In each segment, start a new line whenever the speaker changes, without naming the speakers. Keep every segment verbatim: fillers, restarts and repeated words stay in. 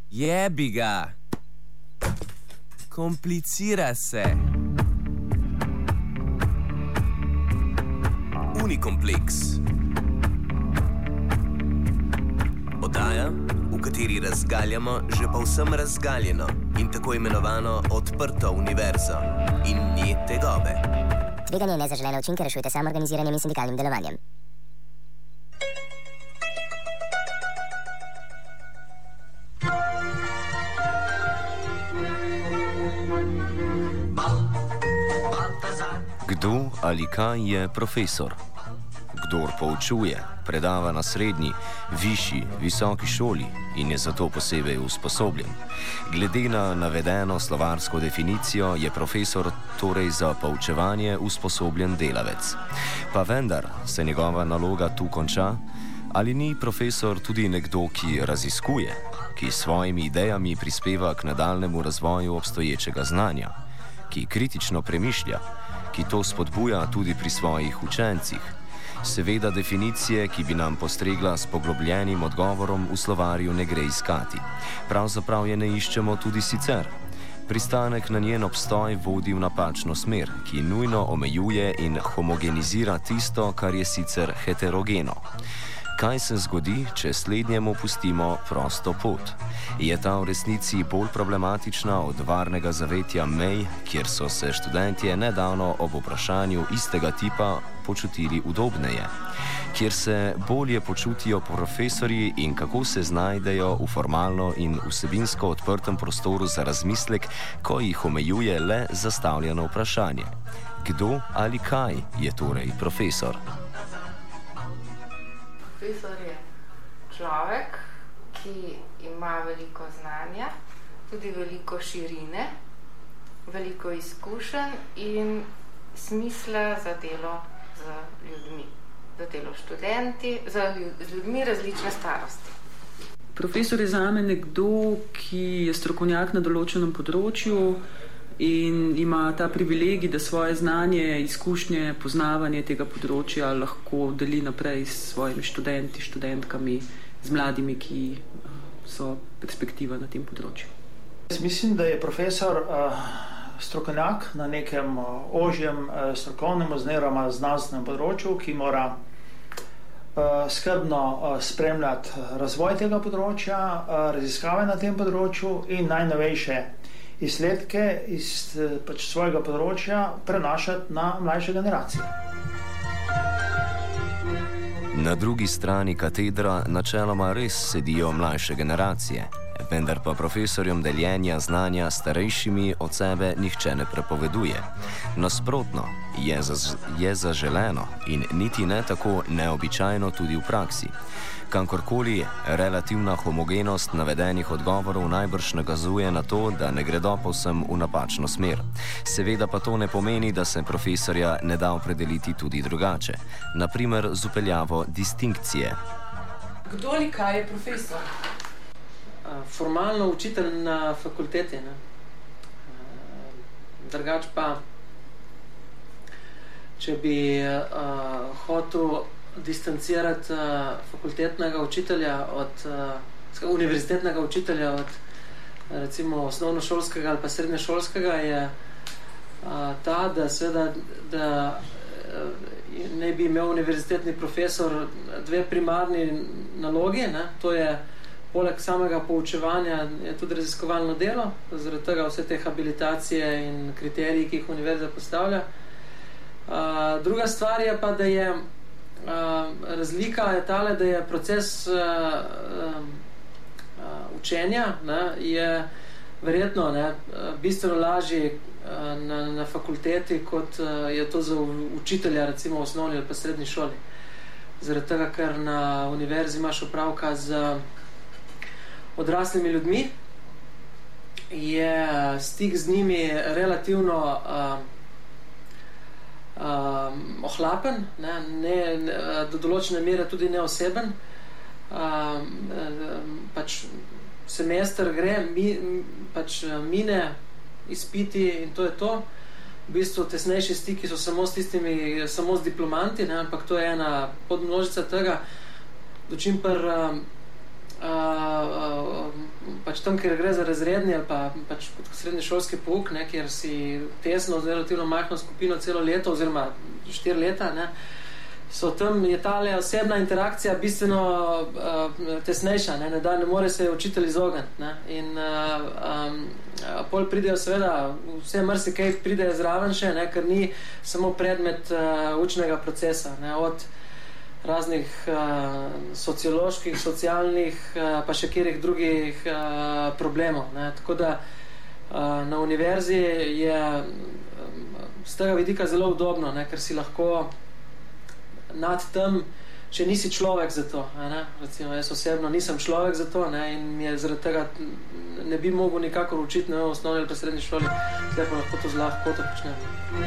Jebi ga! Komplicira se. Unikompleks. Oddaja, v kateri razgaljamo že povsem razgaljeno in tako imenovano odprto univerzo in nje tegobe.
Tveganje nezaželene učinke rešujte samoorganiziranjem in sindikalnim delovanjem.
Kdo ali kaj je profesor? Kdor poučuje, predava na srednji, višji, visoki šoli in je zato posebej usposobljen. Glede na navedeno slovarsko definicijo je profesor torej za poučevanje usposobljen delavec. Pa vendar se njegova naloga tu konča? Ali ni profesor tudi nekdo, ki raziskuje, ki s svojimi idejami prispeva k nadaljnemu razvoju obstoječega znanja, ki kritično premišlja, ki to spodbuja tudi pri svojih učencih? Seveda definicije, ki bi nam postregla s poglobljenim odgovorom, v slovarju ne gre iskati. Pravzaprav je ne iščemo tudi sicer. Pristanek na njen obstoj vodi v napačno smer, ki nujno omejuje in homogenizira tisto, kar je sicer heterogeno. Kaj se zgodi, če slednjemu pustimo prosto pot? Je ta v resnici bolj problematična od varnega zavetja mej, kjer so se študentje nedavno ob vprašanju istega tipa počutili udobneje? Kjer se bolje počutijo profesorji in kako se znajdejo v formalno in vsebinsko odprtem prostoru za razmislek, ko jih omejuje le zastavljeno vprašanje? Kdo ali kaj je torej profesor?
Profesor je človek, ki ima veliko znanja, tudi veliko širine, veliko izkušenj in smisla za delo z ljudmi, za delo študenti, za ljud, z ljudmi različne starosti.
Profesor je zame nekdo, ki je strokovnjak na določenem področju in ima ta privilegij, da svoje znanje, izkušnje, poznavanje tega področja lahko deli naprej s svojimi študenti, študentkami, z mladimi, ki so perspektiva na tem področju.
Jaz mislim, da je profesor uh, strokovnjak na nekem uh, ožjem uh, strokovnem oziroma znanstvenem področju, ki mora uh, skrbno uh, spremljati razvoj tega področja, uh, raziskave na tem področju in najnovejše izsledke iz pač svojega področja prenašati na mlajše generacije.
Na drugi strani katedra načeloma res sedijo mlajše generacije, vendar pa profesorjem deljenja znanja starejšimi od sebe nihče ne prepoveduje. Nasprotno, je, za, je zaželeno in niti ne tako neobičajno tudi v praksi. Kankorkoli, relativna homogenost navedenih odgovorov najbrž nakazuje na to, da ne gredo povsem v napačno smer. Seveda pa to ne pomeni, da se profesorja ne da opredeliti tudi drugače, na primer z vpeljavo distinkcije.
Kdo ali kaj je profesor? Formalno učitelj na fakulteti, ne? Drugač pa, če bi uh, hotel distancirati uh, fakultetnega učitelja od uh, univerzitetnega učitelja od recimo osnovnošolskega ali pa srednješolskega, je uh, ta, da seveda da uh, ne bi imel univerzitetni profesor dve primarni nalogi, ne? To je poleg samega poučevanja je tudi raziskovalno delo, zaradi tega vse te habilitacije in kriteriji, ki jih univerza postavlja. Uh, druga stvar je pa, da je Uh, razlika je tale, da je proces uh, uh, uh, učenja ne, je verjetno ne, bistveno lažji uh, na, na fakulteti, kot uh, je to za učitelja recimo v osnovni ali pa srednji šoli. Zaradi tega, ker na univerzi imaš opravka z odraslimi ljudmi, je stik z njimi relativno uh, Um, ohlapen, ne, ne, ne, do določene mere tudi neoseben. Um, um, pač semester gre, mi, pač mine, izpiti in to je to. V bistvu tesnejši stiki so samo s tistimi, samo s diplomanti, ne, ampak to je ena podmnožica tega, dočim pa uh, uh, pač pač tam, kjer gre za razredni ali pa pač srednješolski pouk, ne, kjer si tesno z relativno majhno skupino celo leto oziroma štiri leta, ne, so tam je tale osebna interakcija bistveno uh, tesnejša, ne, ne, da ne more se učitelj izogniti, ne, in uh, um, pol pridejo seveda, vse marsikaj pride zraven še, ne, ker ni samo predmet uh, učnega procesa, ne, od raznih uh, socioloških, socialnih, uh, pa še kjerih drugih uh, problemov, ne, tako da uh, na univerzi je um, z tega vidika zelo udobno, ne, ker si lahko nad tem, če nisi človek za to, ne? Recimo, jaz osebno nisem človek za to, ne? In mi je zaradi tega ne bi mogel nikakor učiti, ne, v osnovni ali pa srednji šoli, zdaj pa lahko to z lahkoto počnem.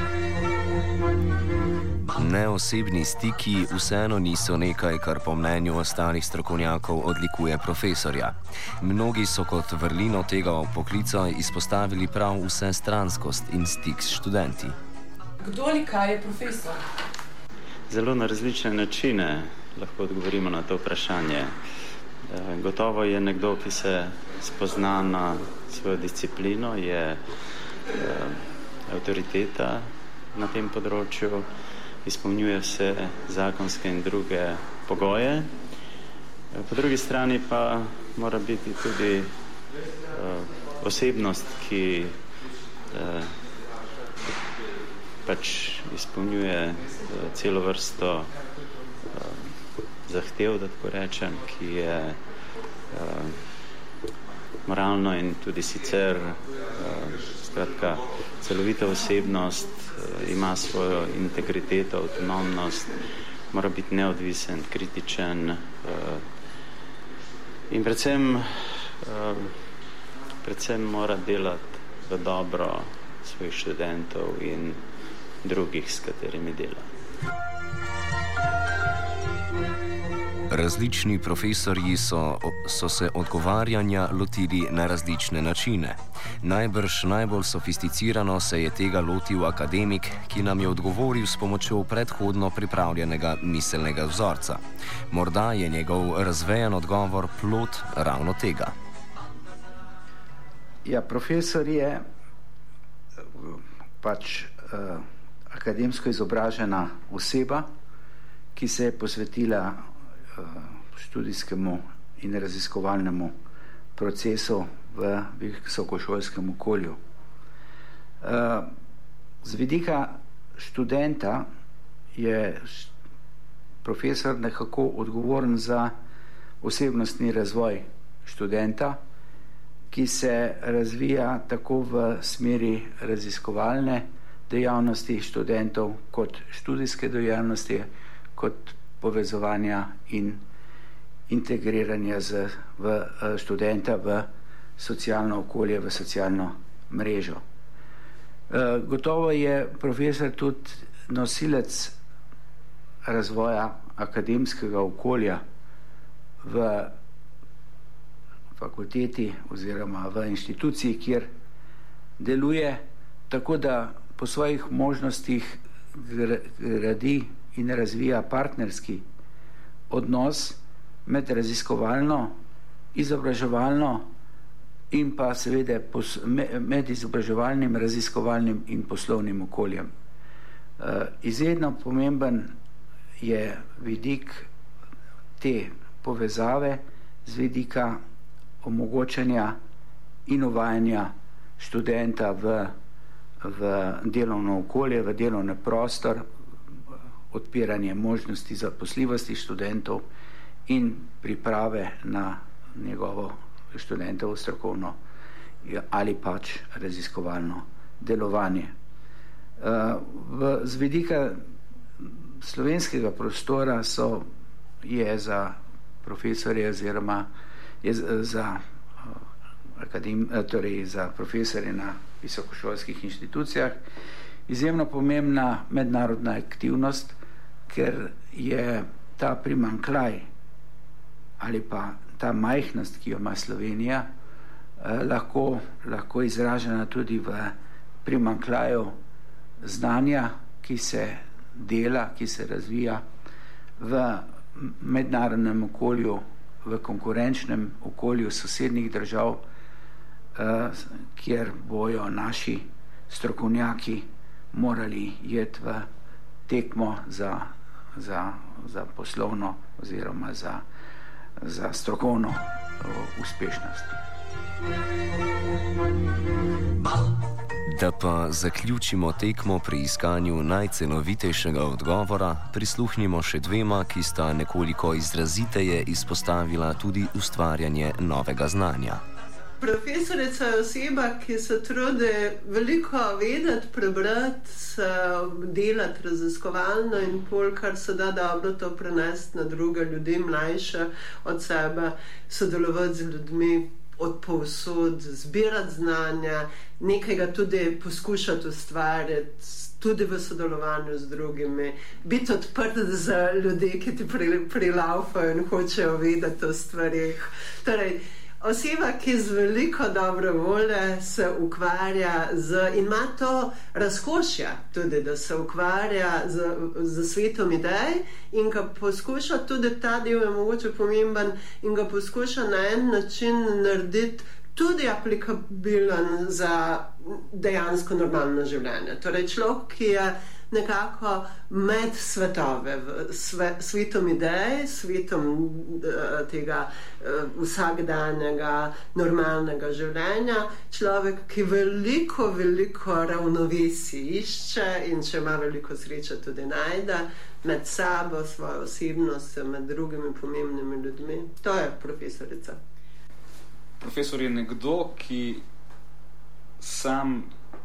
Neosebni stiki vseeno niso nekaj, kar po mnenju ostalih strokovnjakov odlikuje profesorja. Mnogi so kot vrlino tega poklica izpostavili prav vsestranskost in stik s študenti.
Kdo ali kaj je profesor?
Zelo na različne načine lahko odgovorimo na to vprašanje. Gotovo je nekdo, ki se spozna na svojo disciplino, je avtoriteta na tem področju, izpolnjuje vse zakonske in druge pogoje. Po drugi strani pa mora biti tudi osebnost, ki pač izpolnjuje celo vrsto uh, zahtev, da tako rečem, ki je uh, moralno in tudi sicer uh, skratka, celovita osebnost, uh, ima svojo integriteto, avtonomnost, mora biti neodvisen, kritičen uh, in predvsem, uh, predvsem mora delati v dobro svojih študentov in drugih, s katerimi dela.
Različni profesorji so, so se odgovarjanja lotili na različne načine. Najbrž najbolj sofisticirano se je tega lotil akademik, ki nam je odgovoril s pomočjo predhodno pripravljenega miselnega vzorca. Morda je njegov razvejen odgovor plod ravno tega.
Ja, profesor je pač uh, akademsko izobražena oseba, ki se je posvetila uh, študijskemu in raziskovalnemu procesu v visokošolskem okolju. Uh, z vidika študenta je profesor nekako odgovoren za osebnostni razvoj študenta, ki se razvija tako v smeri raziskovalne dejavnosti študentov kot študijske dejavnosti, kot povezovanja in integriranja z, v študenta v socialno okolje, v socialno mrežo. E, gotovo je profesor tudi nosilec razvoja akademskega okolja v fakulteti oziroma v inštituciji, kjer deluje, tako da po svojih možnostih gradi in razvija partnerski odnos med raziskovalno, izobraževalno in pa seveda med izobraževalnim, raziskovalnim in poslovnim okoljem. Izredno pomemben je vidik te povezave z vidika omogočanja in uvajanja študenta v, v delovno okolje, v delovni prostor, odpiranje možnosti zaposljivosti študentov in priprave na njegovo študentovo strokovno ali pač raziskovalno delovanje. V, z vidika slovenskega prostora so, je za profesorje oziroma je za, akadem, torej za profesorje na visokošolskih inštitucijah izjemno pomembna mednarodna aktivnost, ker je ta primanjkljaj ali pa ta majhnost, ki jo ima Slovenija, eh, lahko, lahko izražena tudi v primanjkljaju znanja, ki se dela, ki se razvija v mednarodnem okolju, v konkurenčnem okolju sosednjih držav, kjer bojo naši strokovnjaki morali jeti v tekmo za, za, za poslovno oziroma za, za strokovno uspešnost.
Da pa zaključimo tekmo pri iskanju najcenovitejšega odgovora, prisluhnimo še dvema, ki sta nekoliko izraziteje izpostavila tudi ustvarjanje novega znanja.
Profesorica je oseba, ki se trudi veliko vedeti, prebrati, delati raziskovalno in pol, kar se da dobro to prenesti na druge ljudi, mlajše od sebe, sodelovati z ljudmi od povsod, zbirati znanja, nekaj ga tudi poskušati ustvariti, tudi v sodelovanju z drugimi, biti odprt za ljudi, ki ti prilaufajo in hočejo vedeti o stvarih. Torej, oseba, ki z veliko dobre volje se ukvarja z, in ima to razkošja tudi, da se ukvarja z, z svetom idej in ga poskuša, tudi ta del je mogoče pomemben, in ga poskuša na en način narediti tudi aplikabilen za dejansko normalno življenje. Torej človek, ki je nekako med svetove, sve, svetom idej, svetom uh, tega uh, vsakdanjega, normalnega življenja, človek, ki veliko, veliko ravnovesij išče in če ima veliko sreče tudi najde med sabo, svojo osebnostjo, med drugimi pomembnimi ljudmi. To je profesorica.
Profesor je nekdo, ki sam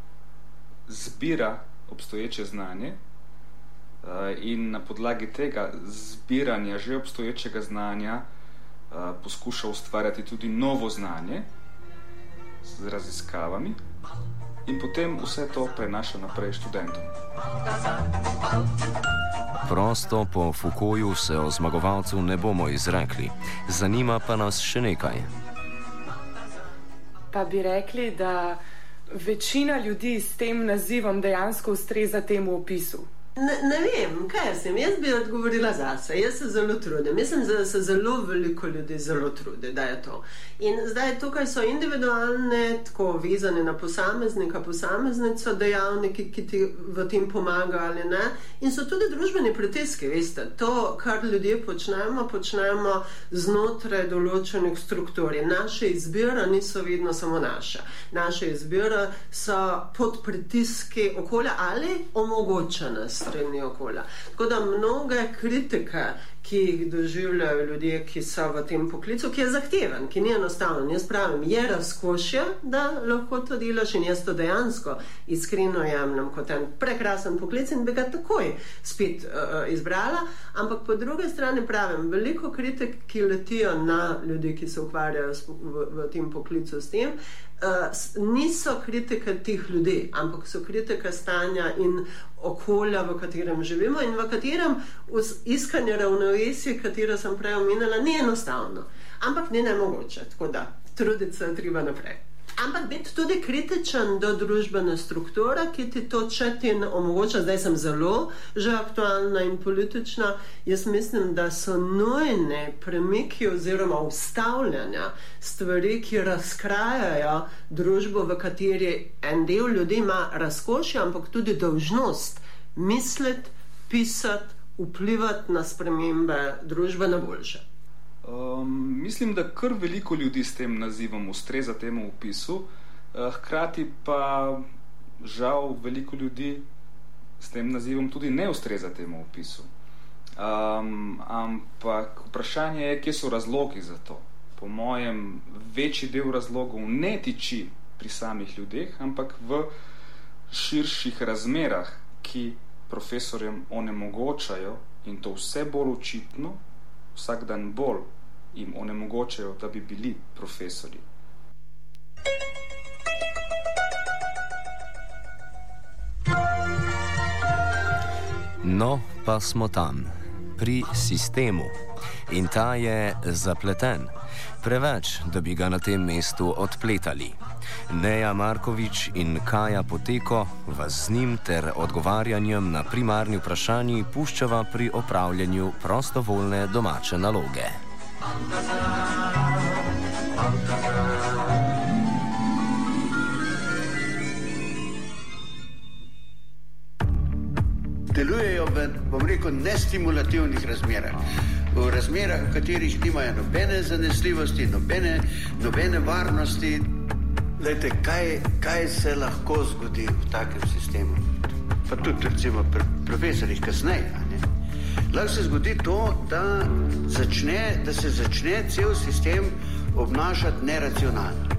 zbira obstoječe znanje in na podlagi tega zbiranja že obstoječega znanja poskuša ustvarjati tudi novo znanje z raziskavami in potem vse to prenaša naprej študentom.
Prosto po Foucaultu se o zmagovalcu ne bomo izrekli. Zanima pa nas še nekaj.
Pa bi rekli, da večina ljudi s tem nazivom dejansko ustreza temu opisu.
Ne, ne vem, kaj sem. Jaz bi odgovorila zase. Jaz se zelo trudim. Mislim, da se zelo veliko ljudi zelo trudi, da je to. In zdaj tukaj so individualne, tako vezane na posameznika, posameznico, dejavniki, ki ti v tem pomagajo ali ne. In so tudi družbeni pritiski, veste. To, kar ljudje počnemo, počnemo znotraj določenih struktur. In naše izbire niso vedno samo naše. Naše izbire so pod pritiski okolja ali omogočene strani okolja. Tako da mnoge kritike, ki jih doživljajo ljudje, ki so v tem poklicu, ki je zahteven, ki ni enostaven. Jaz pravim, je razkošje, da lahko to delaš in jaz to dejansko iskreno jemljem kot en prekrasen poklic in bi ga takoj spet uh, izbrala, ampak po druge strani pravim, veliko kritik, ki letijo na ljudi, ki se ukvarjajo v, v tem poklicu s tem, Uh, niso kritike teh ljudi, ampak so kritike stanja in okolja, v katerem živimo in v katerem iskanje ravnovesja, katero sem prej omenila, ni enostavno, ampak ni nemogoče, tako da truditi se treba naprej. Ampak biti tudi kritičen do družbene strukture, ki ti to četi in omogoča. Zdaj sem zelo že aktualna in politična. Jaz mislim, da so nujne premiki oziroma ustavljanja stvari, ki razkrajajo družbo, v kateri en del ljudi ima razkošje, ampak tudi dolžnost misliti, pisati, vplivati na spremembe družbe na boljše.
Um, mislim, da kar veliko ljudi s tem nazivom ustreza temu opisu, uh, hkrati pa žal veliko ljudi s tem nazivom tudi ne ustreza temu opisu. Um, ampak vprašanje je, kje so razlogi za to. Po mojem, večji del razlogov ne tiči pri samih ljudeh, ampak v širših razmerah, ki profesorjem onemogočajo, in to vse bolj očitno, vsak dan bolj jim onemogočajo, da bi bili profesorji.
No, pa smo tam, pri sistemu. In ta je zapleten. Preveč, da bi ga na tem mestu odpletali. Neja Markovič in Kaja Poteko vas z njim ter odgovarjanjem na primarni vprašanji puščava pri opravljanju prostovoljne domače naloge.
delujejo v, bom rekel, nestimulativnih razmerah. V razmerah, v katerih nimajo nobene zanesljivosti, nobene, nobene varnosti. Lejte, kaj, kaj se lahko zgodi v takem sistemu? Pa tudi recimo pri profesorjih kasneje. Lahko se zgodi to, da, začne, da se začne cel sistem obnašati neracionalno.